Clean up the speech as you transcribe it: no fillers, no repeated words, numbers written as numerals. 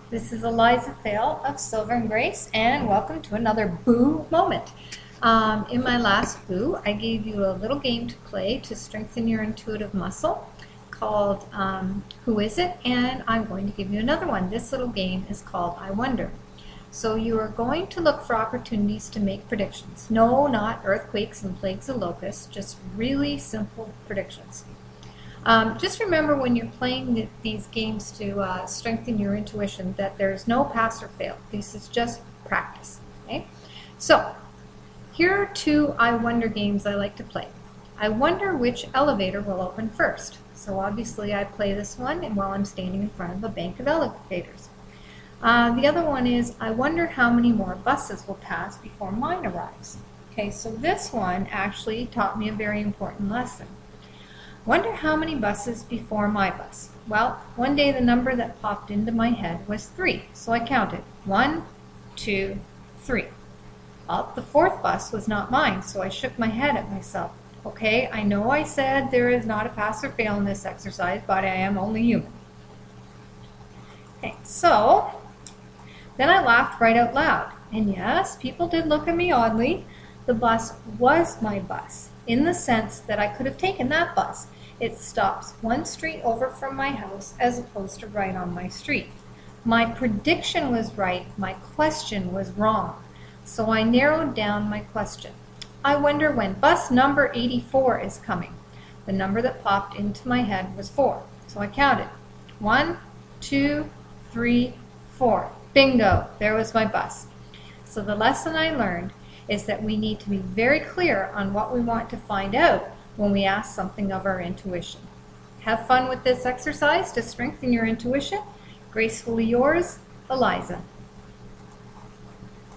This is Eliza Fail of Silver and Grace, and welcome to another Boo moment. In my last Boo, I gave you a little game to play to strengthen your intuitive muscle called Who Is It? And I'm going to give you another one. This little game is called I Wonder. So you are going to look for opportunities to make predictions. No, not earthquakes and plagues of locusts, just really simple predictions. Just remember when you're playing these games to strengthen your intuition that there's no pass or fail. This is just practice. Okay? So, here are two I wonder games I like to play. I wonder which elevator will open first. So obviously I play this one while I'm standing in front of a bank of elevators. The other one is I wonder how many more buses will pass before mine arrives. Okay, so this one actually taught me a very important lesson. Wonder how many buses before my bus. Well, one day the number that popped into my head was 3, so I counted. 1, 2, 3. Well, the fourth bus was not mine, so I shook my head at myself. Okay, I know I said there is not a pass or fail in this exercise, but I am only human. Okay, so then I laughed right out loud. And yes, people did look at me oddly. The bus was my bus, in the sense that I could have taken that bus. It stops one street over from my house as opposed to right on my street. My prediction was right, my question was wrong. So I narrowed down my question. I wonder when bus number 84 is coming. The number that popped into my head was 4. So I counted. 1, 2, 3, 4. Bingo! There was my bus. So the lesson I learned is that we need to be very clear on what we want to find out when we ask something of our intuition. Have fun with this exercise to strengthen your intuition. Gracefully yours, Eliza.